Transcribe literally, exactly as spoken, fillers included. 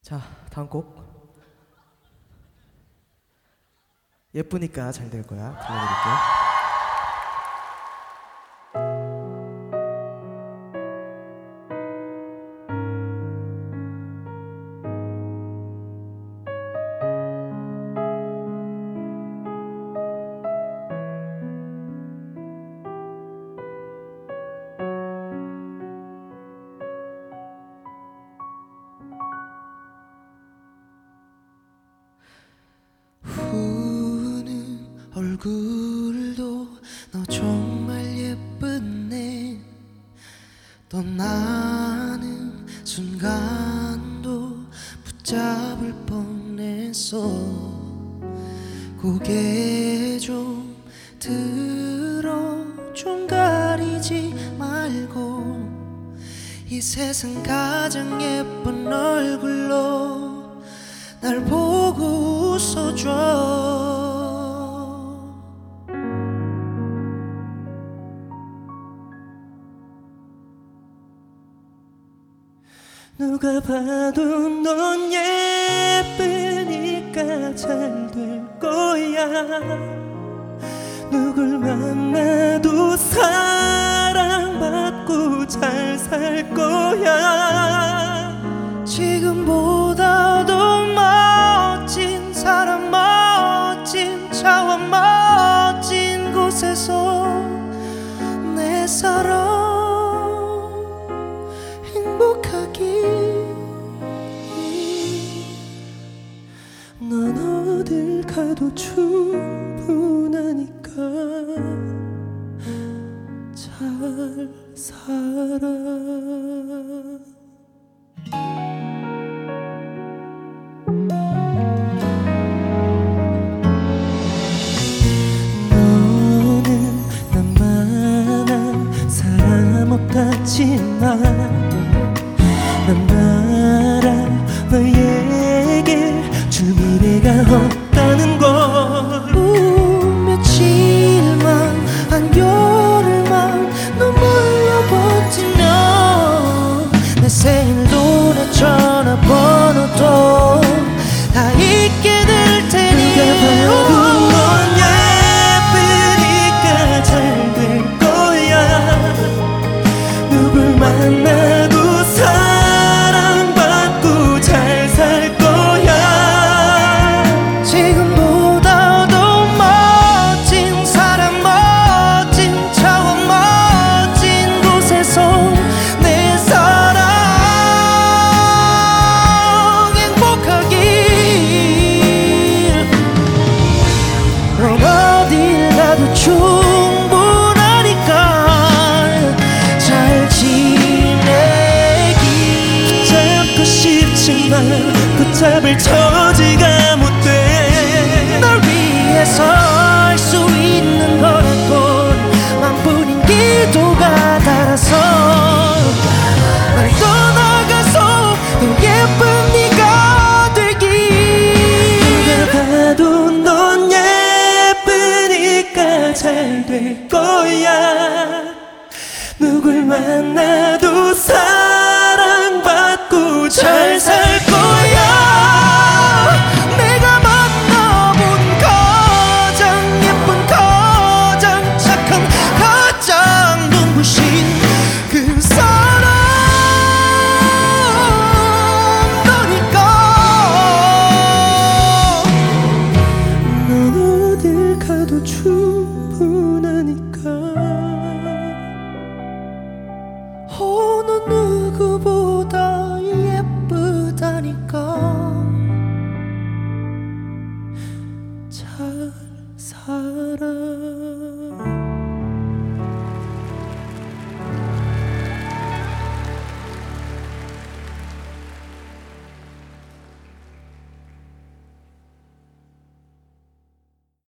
자, 다음 곡 예쁘니까 잘 될 거야 들려드릴게요. 우는 얼굴도 너 정말 예쁘네. 떠나는 순간도 붙잡을 뻔했어. 고개 좀 들어 좀 가리지 말고 이 세상 가장 예쁜 얼굴로 날 보고 웃어줘. 누가 봐도 넌 예쁘니까 잘 될 거야. 누굴 만나도 사랑받고 잘 살 거야. 지금보다 더 멋진 사람, 멋진 차원, 멋진 곳에서 내 사랑 행복하길. 넌 어딜 가도 충분하니까 잘 살아. 너는 나만한 사람 없다지만 난 알아 너에게 줄 미래가 없다는 걸. 우, 며칠만 한겨울만 눈물로 버티면 내 생일도 내 전화번호도 다 잊게 될 테니. 누가 봐도 넌 예쁘니까 잘 될 거야. 누굴 만나도 사랑받고 잘 살 거야. 지금보다 더 멋진 사람, 멋진 차원, 멋진 곳에서 내 사랑 행복하길. 넌 어딜 가도 충분하니까 잘 지내길. 붙잡고 싶지만 붙잡을 처지가 못 돼. 널 위해서 할 수 있는 거라곤 만뿐인 기도가 달아서 날 떠나가서 더 예쁜 네가 되길. 누가 봐도 넌 예쁘니까 잘 될 거야. 누굴 만나도 사랑받고 잘 살 거야. 내가 만나본 가장 예쁜, 가장 착한, 가장 눈부신 그 사람 너니까. 넌 어딜 가도 충분하니까